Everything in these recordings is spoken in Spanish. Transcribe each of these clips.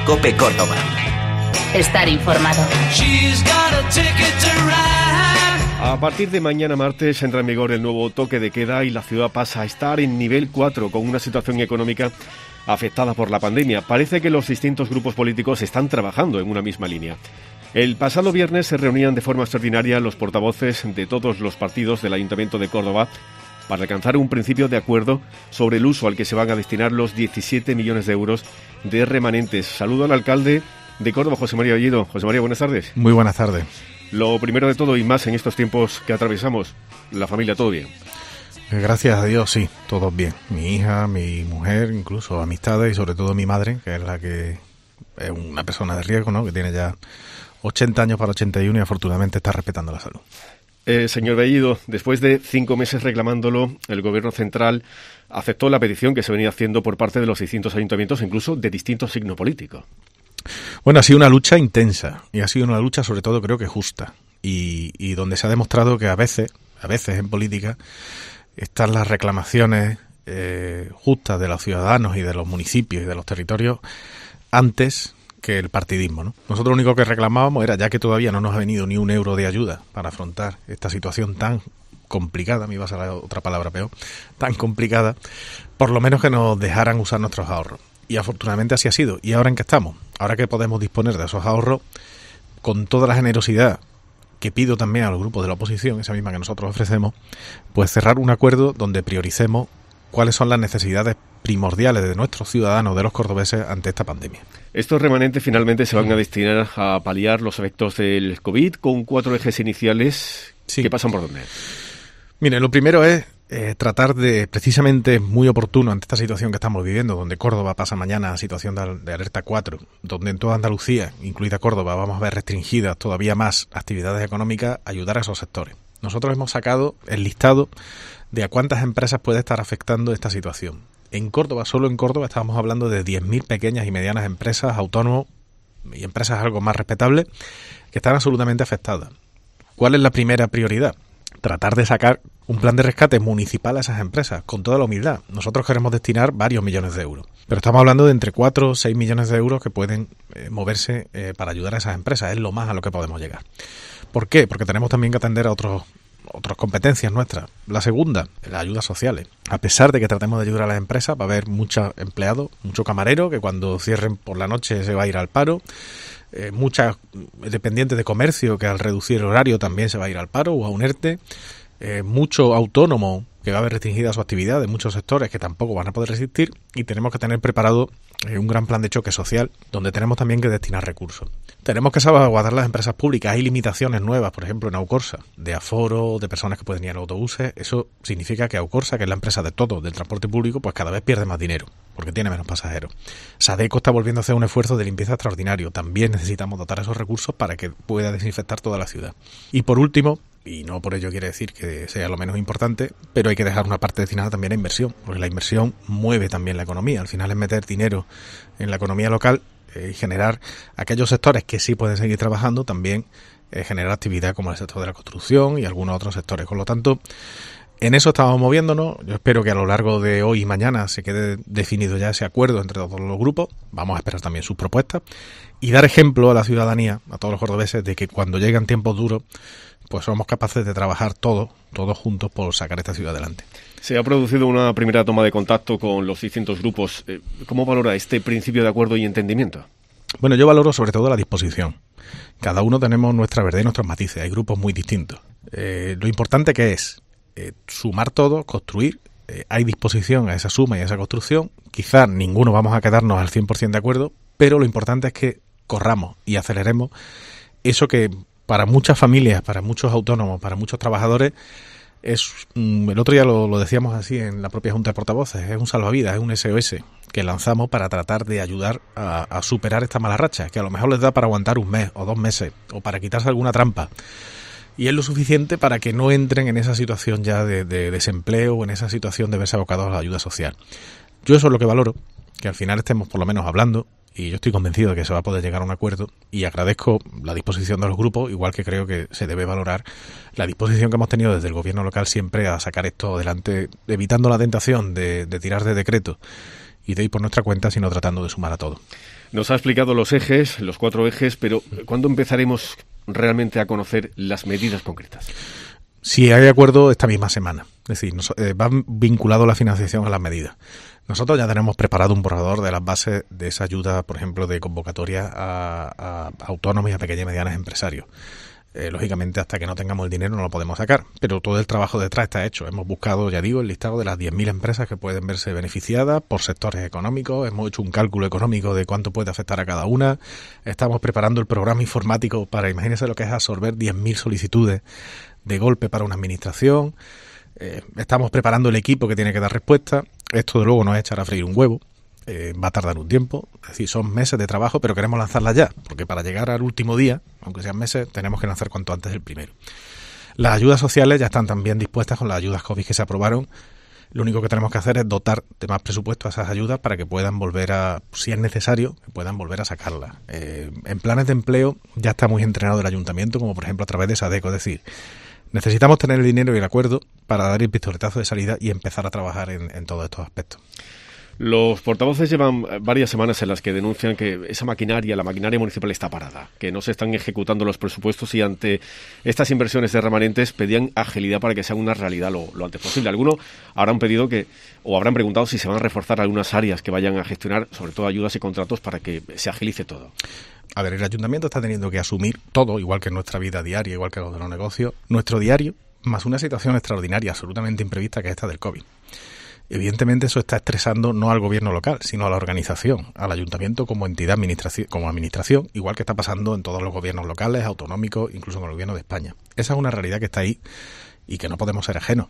COPE Córdoba. Estar informado. A partir de mañana martes entra en vigor el nuevo toque de queda y la ciudad pasa a estar en nivel 4 con una situación económica afectada por la pandemia. Parece que los distintos grupos políticos están trabajando en una misma línea. El pasado viernes se reunían de forma extraordinaria los portavoces de todos los partidos del Ayuntamiento de Córdoba para alcanzar un principio de acuerdo sobre el uso al que se van a destinar los 17 millones de euros de remanentes. Saludo al alcalde de Córdoba, José María Bellido. José María, buenas tardes. Muy buenas tardes. Lo primero de todo y más en estos tiempos que atravesamos, la familia, ¿todo bien? Gracias a Dios, sí, todos bien. Mi hija, mi mujer, incluso amistades y sobre todo mi madre, que es la que es una persona de riesgo, ¿no? Que tiene ya 80 años para 81 y afortunadamente está respetando la salud. Señor Bellido, después de 5 meses reclamándolo, el Gobierno central aceptó la petición que se venía haciendo por parte de los distintos ayuntamientos, incluso de distinto signo político. Bueno, ha sido una lucha intensa y ha sido una lucha sobre todo creo que justa y donde se ha demostrado que a veces en política están las reclamaciones justas de los ciudadanos y de los municipios y de los territorios antes que el partidismo, ¿no? Nosotros lo único que reclamábamos era, ya que todavía no nos ha venido ni un euro de ayuda para afrontar esta situación tan complicada, me iba a salir otra palabra peor, tan complicada, por lo menos que nos dejaran usar nuestros ahorros. Y afortunadamente así ha sido. ¿Y ahora en qué estamos? Ahora que podemos disponer de esos ahorros, con toda la generosidad que pido también a los grupos de la oposición, esa misma que nosotros ofrecemos, pues cerrar un acuerdo donde prioricemos cuáles son las necesidades primordiales de nuestros ciudadanos, de los cordobeses, ante esta pandemia. Estos remanentes finalmente se van a destinar a paliar los efectos del COVID con 4 ejes iniciales. Sí. ¿Qué pasan por dónde? Mire, lo primero es tratar de, precisamente muy oportuno ante esta situación que estamos viviendo, donde Córdoba pasa mañana a situación de alerta 4, donde en toda Andalucía, incluida Córdoba, vamos a ver restringidas todavía más actividades económicas, ayudar a esos sectores. Nosotros hemos sacado el listado de a cuántas empresas puede estar afectando esta situación. En Córdoba, solo en Córdoba, estamos hablando de 10.000 pequeñas y medianas empresas, autónomos y empresas algo más respetables, que están absolutamente afectadas. ¿Cuál es la primera prioridad? Tratar de sacar un plan de rescate municipal a esas empresas, con toda la humildad. Nosotros queremos destinar varios millones de euros, pero estamos hablando de entre 4 o 6 millones de euros que pueden moverse para ayudar a esas empresas. Es lo más a lo que podemos llegar. ¿Por qué? Porque tenemos también que atender a otras competencias nuestras. La segunda, las ayudas sociales. A pesar de que tratemos de ayudar a las empresas, va a haber muchos empleados, mucho camarero, que cuando cierren por la noche se va a ir al paro. Muchas dependientes de comercio que al reducir el horario también se va a ir al paro o a un ERTE. Mucho autónomo que va a haber restringida su actividad de muchos sectores que tampoco van a poder resistir, y tenemos que tener preparado un gran plan de choque social donde tenemos también que destinar recursos. Tenemos que salvaguardar las empresas públicas. Hay limitaciones nuevas, por ejemplo en Aucorsa, de aforo, de personas que pueden ir en autobuses. Eso significa que Aucorsa, que es la empresa de todo, del transporte público, pues cada vez pierde más dinero porque tiene menos pasajeros. Sadeco está volviendo a hacer un esfuerzo de limpieza extraordinario. También necesitamos dotar esos recursos para que pueda desinfectar toda la ciudad. Y por último, y no por ello quiere decir que sea lo menos importante, pero hay que dejar una parte destinada también a inversión, porque la inversión mueve también la economía. Al final es meter dinero en la economía local y generar aquellos sectores que sí pueden seguir trabajando, también generar actividad como el sector de la construcción y algunos otros sectores. Con lo tanto, en eso estamos moviéndonos. Yo espero que a lo largo de hoy y mañana se quede definido ya ese acuerdo entre todos los grupos. Vamos a esperar también sus propuestas y dar ejemplo a la ciudadanía, a todos los cordobeses, de que cuando llegan tiempos duros, pues somos capaces de trabajar todos juntos por sacar esta ciudad adelante. Se ha producido una primera toma de contacto con los distintos grupos. ¿Cómo valora este principio de acuerdo y entendimiento? Bueno, yo valoro sobre todo la disposición. Cada uno tenemos nuestra verdad y nuestros matices. Hay grupos muy distintos. Lo importante que es sumar todo, construir. Hay disposición a esa suma y a esa construcción. Quizás ninguno vamos a quedarnos al 100% de acuerdo, pero lo importante es que corramos y aceleremos eso que para muchas familias, para muchos autónomos, para muchos trabajadores, el otro día lo decíamos así en la propia Junta de Portavoces, es un salvavidas, es un SOS que lanzamos para tratar de ayudar a superar esta mala racha, que a lo mejor les da para aguantar un mes o 2 meses, o para quitarse alguna trampa. Y es lo suficiente para que no entren en esa situación ya de desempleo o en esa situación de verse abocados a la ayuda social. Yo eso es lo que valoro, que al final estemos por lo menos hablando, y yo estoy convencido de que se va a poder llegar a un acuerdo, y agradezco la disposición de los grupos, igual que creo que se debe valorar la disposición que hemos tenido desde el gobierno local siempre a sacar esto adelante, evitando la tentación de tirar de decreto y de ir por nuestra cuenta, sino tratando de sumar a todo. Nos ha explicado los ejes, los 4 ejes, pero ¿cuándo empezaremos realmente a conocer las medidas concretas? Si hay acuerdo esta misma semana, es decir, va vinculado la financiación a las medidas. Nosotros ya tenemos preparado un borrador de las bases de esa ayuda, por ejemplo, de convocatoria a autónomos y a pequeños y medianos empresarios. Lógicamente, hasta que no tengamos el dinero no lo podemos sacar, pero todo el trabajo detrás está hecho. Hemos buscado, ya digo, el listado de las 10.000 empresas que pueden verse beneficiadas por sectores económicos. Hemos hecho un cálculo económico de cuánto puede afectar a cada una. Estamos preparando el programa informático para, imagínense lo que es absorber 10.000 solicitudes de golpe para una administración. Estamos preparando el equipo que tiene que dar respuesta. Esto de luego no es echar a freír un huevo. Va a tardar un tiempo, es decir, son meses de trabajo, pero queremos lanzarla ya, porque para llegar al último día, aunque sean meses, tenemos que lanzar cuanto antes el primero. Las ayudas sociales ya están también dispuestas con las ayudas COVID que se aprobaron. Lo único que tenemos que hacer es dotar de más presupuesto a esas ayudas para que puedan volver a, si es necesario, que puedan volver a sacarlas. En planes de empleo ya está muy entrenado el ayuntamiento, como por ejemplo a través de SADECO, es decir, necesitamos tener el dinero y el acuerdo para dar el pistoletazo de salida y empezar a trabajar en todos estos aspectos. Los portavoces llevan varias semanas en las que denuncian que esa maquinaria, la maquinaria municipal está parada, que no se están ejecutando los presupuestos y ante estas inversiones de remanentes pedían agilidad para que sean una realidad lo antes posible. Algunos habrán pedido o habrán preguntado si se van a reforzar algunas áreas que vayan a gestionar, sobre todo ayudas y contratos, para que se agilice todo. A ver, el ayuntamiento está teniendo que asumir todo, igual que en nuestra vida diaria, igual que los de los negocios, nuestro diario, más una situación extraordinaria, absolutamente imprevista, que es esta del COVID. Evidentemente eso está estresando no al gobierno local, sino a la organización, al ayuntamiento como entidad como administración, igual que está pasando en todos los gobiernos locales, autonómicos, incluso con el gobierno de España. Esa es una realidad que está ahí y que no podemos ser ajenos.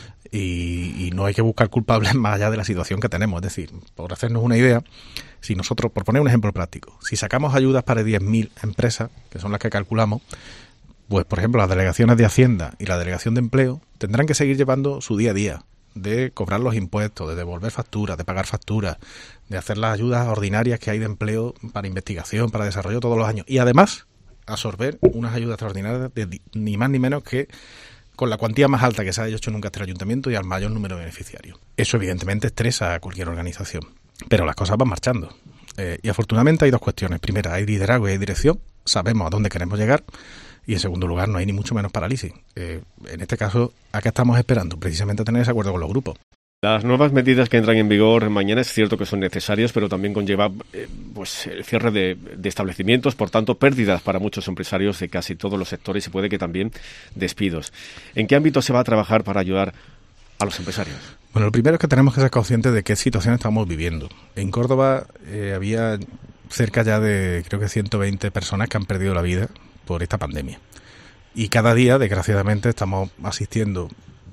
Y no hay que buscar culpables más allá de la situación que tenemos. Es decir, por hacernos una idea, si nosotros, por poner un ejemplo práctico, si sacamos ayudas para 10.000 empresas, que son las que calculamos, pues por ejemplo las delegaciones de Hacienda y la delegación de Empleo tendrán que seguir llevando su día a día, de cobrar los impuestos, de devolver facturas, de pagar facturas, de hacer las ayudas ordinarias que hay de empleo para investigación, para desarrollo todos los años. Y además, absorber unas ayudas extraordinarias de ni más ni menos que con la cuantía más alta que se haya hecho nunca hasta el ayuntamiento y al mayor número de beneficiarios. Eso evidentemente estresa a cualquier organización, pero las cosas van marchando. Y afortunadamente hay dos cuestiones. Primera, hay liderazgo y hay dirección. Sabemos a dónde queremos llegar. Y en segundo lugar, no hay ni mucho menos parálisis. En este caso, ¿a qué estamos esperando? Precisamente a tener ese acuerdo con los grupos. Las nuevas medidas que entran en vigor mañana es cierto que son necesarias, pero también conlleva pues el cierre de establecimientos, por tanto, pérdidas para muchos empresarios de casi todos los sectores y puede que también despidos. ¿En qué ámbito se va a trabajar para ayudar a los empresarios? Bueno, lo primero es que tenemos que ser conscientes de qué situación estamos viviendo. En Córdoba había cerca ya de, creo que 120 personas que han perdido la vida por esta pandemia. Y cada día, desgraciadamente, estamos asistiendo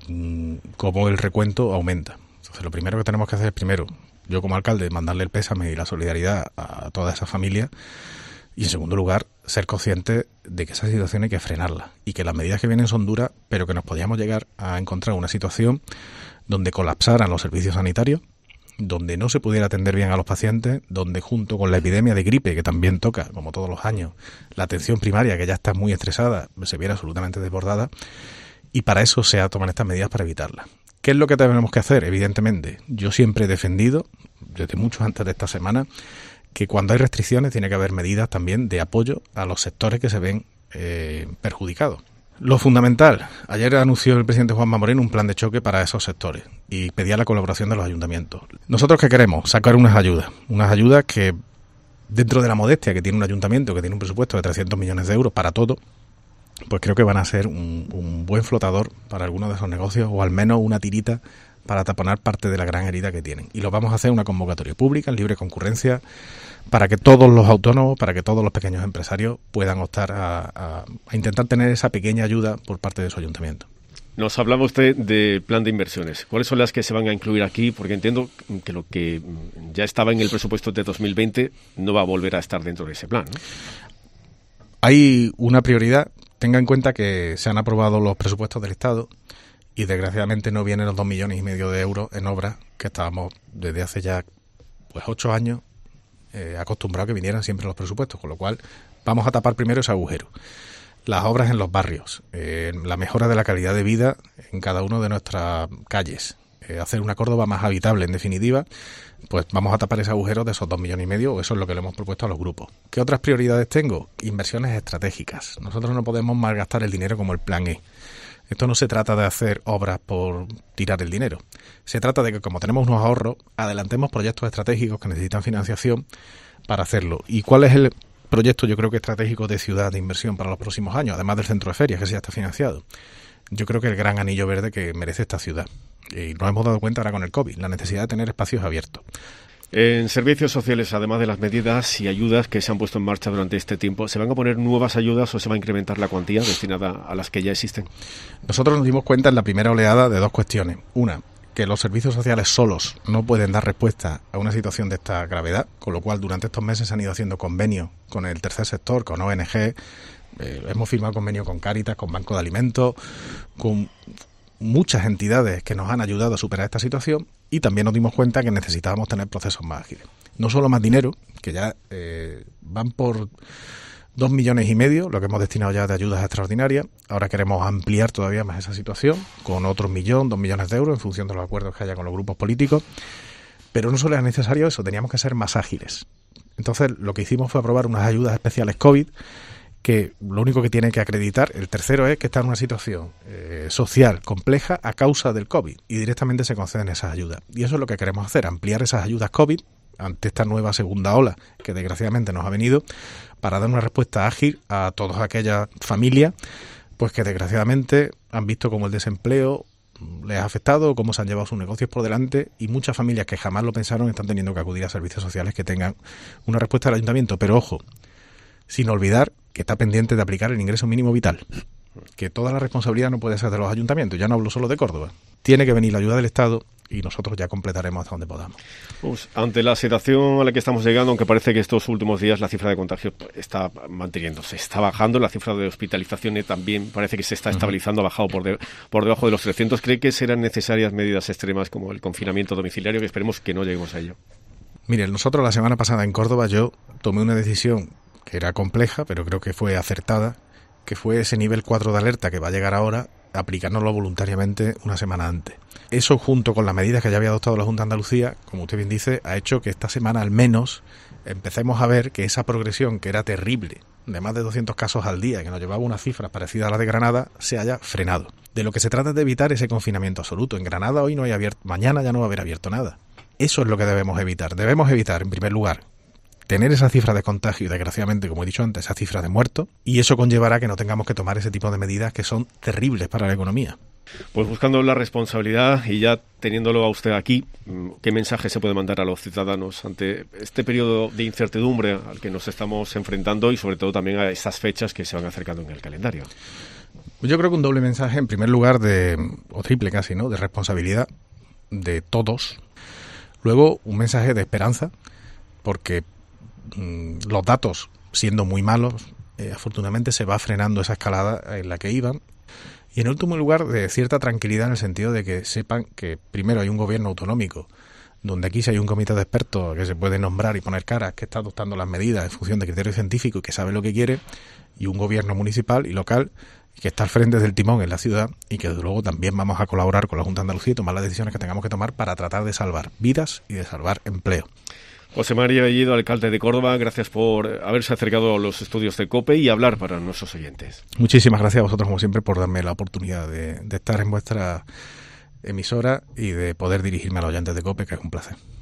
como el recuento aumenta. Entonces, lo primero que tenemos que hacer es, primero, yo como alcalde, mandarle el pésame y la solidaridad a toda esa familia. Y en segundo lugar, ser conscientes de que esa situación hay que frenarla y que las medidas que vienen son duras, pero que nos podíamos llegar a encontrar una situación donde colapsaran los servicios sanitarios, donde no se pudiera atender bien a los pacientes, donde junto con la epidemia de gripe, que también toca, como todos los años, la atención primaria, que ya está muy estresada, se viera absolutamente desbordada, y para eso se toman estas medidas para evitarla. ¿Qué es lo que tenemos que hacer? Evidentemente, yo siempre he defendido, desde mucho antes de esta semana, que cuando hay restricciones tiene que haber medidas también de apoyo a los sectores que se ven perjudicados. Lo fundamental, ayer anunció el presidente Juanma Moreno un plan de choque para esos sectores y pedía la colaboración de los ayuntamientos. ¿Nosotros qué queremos? Sacar unas ayudas que dentro de la modestia que tiene un ayuntamiento, que tiene un presupuesto de 300 millones de euros para todo, pues creo que van a ser un buen flotador para algunos de esos negocios o al menos una tirita para taponar parte de la gran herida que tienen. Y lo vamos a hacer en una convocatoria pública, en libre concurrencia, para que todos los autónomos, para que todos los pequeños empresarios puedan optar a intentar tener esa pequeña ayuda por parte de su ayuntamiento. Nos hablaba usted de plan de inversiones. ¿Cuáles son las que se van a incluir aquí? Porque entiendo que lo que ya estaba en el presupuesto de 2020 no va a volver a estar dentro de ese plan, ¿no? Hay una prioridad. Tenga en cuenta que se han aprobado los presupuestos del Estado y desgraciadamente no vienen los 2,5 millones de euros en obras que estábamos desde hace ya 8 años acostumbrados que vinieran siempre los presupuestos, con lo cual vamos a tapar primero ese agujero. Las obras en los barrios, la mejora de la calidad de vida en cada una de nuestras calles, hacer una Córdoba más habitable, en definitiva, pues vamos a tapar ese agujero de esos 2,5 millones, o eso es lo que le hemos propuesto a los grupos. ¿Qué otras prioridades tengo? Inversiones estratégicas. Nosotros no podemos malgastar el dinero como el plan E. Esto no se trata de hacer obras por tirar el dinero. Se trata de que, como tenemos unos ahorros, adelantemos proyectos estratégicos que necesitan financiación para hacerlo. ¿Y cuál es el proyecto, yo creo que estratégico, de ciudad de inversión para los próximos años, además del centro de ferias, que sí ya está financiado? Yo creo que el gran anillo verde que merece esta ciudad. Y nos hemos dado cuenta ahora con el COVID, la necesidad de tener espacios abiertos. En servicios sociales, además de las medidas y ayudas que se han puesto en marcha durante este tiempo, ¿se van a poner nuevas ayudas o se va a incrementar la cuantía destinada a las que ya existen? Nosotros nos dimos cuenta en la primera oleada de dos cuestiones. Una, que los servicios sociales solos no pueden dar respuesta a una situación de esta gravedad, con lo cual durante estos meses se han ido haciendo convenios con el tercer sector, con ONG, hemos firmado convenios con Cáritas, con Banco de Alimentos, con muchas entidades que nos han ayudado a superar esta situación, y también nos dimos cuenta que necesitábamos tener procesos más ágiles. No solo más dinero, que ya van por 2,5 millones, lo que hemos destinado ya de ayudas extraordinarias. Ahora queremos ampliar todavía más esa situación con otros 2 millones de euros en función de los acuerdos que haya con los grupos políticos. Pero no solo era necesario eso, teníamos que ser más ágiles. Entonces lo que hicimos fue aprobar unas ayudas especiales COVID, que lo único que tiene que acreditar, el tercero, es que está en una situación social compleja a causa del COVID, y directamente se conceden esas ayudas. Y eso es lo que queremos hacer, ampliar esas ayudas COVID ante esta nueva segunda ola que desgraciadamente nos ha venido, para dar una respuesta ágil a todas aquellas familias pues que desgraciadamente han visto cómo el desempleo les ha afectado, cómo se han llevado sus negocios por delante, y muchas familias que jamás lo pensaron están teniendo que acudir a servicios sociales que tengan una respuesta del ayuntamiento. Pero ojo, sin olvidar que está pendiente de aplicar el ingreso mínimo vital, que toda la responsabilidad no puede ser de los ayuntamientos. Ya no hablo solo de Córdoba, tiene que venir la ayuda del Estado, y nosotros ya completaremos hasta donde podamos. Pues, ante la situación a la que estamos llegando, aunque parece que estos últimos días la cifra de contagios está manteniéndose, está bajando, la cifra de hospitalizaciones también parece que se está estabilizando, ha bajado por debajo de los 300. ¿Cree que serán necesarias medidas extremas como el confinamiento domiciliario, que esperemos que no lleguemos a ello? Mire, nosotros la semana pasada en Córdoba yo tomé una decisión que era compleja, pero creo que fue acertada, que fue ese nivel 4 de alerta que va a llegar ahora, aplicárnoslo voluntariamente una semana antes. Eso, junto con las medidas que ya había adoptado la Junta de Andalucía, como usted bien dice, ha hecho que esta semana al menos empecemos a ver que esa progresión, que era terrible, de más de 200 casos al día, que nos llevaba una cifra parecida a la de Granada, se haya frenado. De lo que se trata es de evitar ese confinamiento absoluto. En Granada hoy no hay abierto, mañana ya no va a haber abierto nada. Eso es lo que debemos evitar. Debemos evitar, en primer lugar, tener esa cifra de contagio y, desgraciadamente, como he dicho antes, esa cifra de muertos, y eso conllevará que no tengamos que tomar ese tipo de medidas que son terribles para la economía. Pues buscando la responsabilidad y ya teniéndolo a usted aquí, ¿qué mensaje se puede mandar a los ciudadanos ante este periodo de incertidumbre al que nos estamos enfrentando, y sobre todo también a esas fechas que se van acercando en el calendario? Yo creo que un doble mensaje, en primer lugar, o triple casi, ¿no?, de responsabilidad de todos. Luego, un mensaje de esperanza, porque los datos, siendo muy malos, afortunadamente se va frenando esa escalada en la que iban. Y en último lugar, de cierta tranquilidad, en el sentido de que sepan que primero hay un gobierno autonómico, donde aquí sí hay un comité de expertos que se puede nombrar y poner caras, que está adoptando las medidas en función de criterios científicos y que sabe lo que quiere, y un gobierno municipal y local que está al frente del timón en la ciudad, y que desde luego también vamos a colaborar con la Junta de Andalucía y tomar las decisiones que tengamos que tomar para tratar de salvar vidas y de salvar empleo. José María Bellido, alcalde de Córdoba, gracias por haberse acercado a los estudios de COPE y hablar para nuestros oyentes. Muchísimas gracias a vosotros, como siempre, por darme la oportunidad de estar en vuestra emisora y de poder dirigirme a los oyentes de COPE, que es un placer.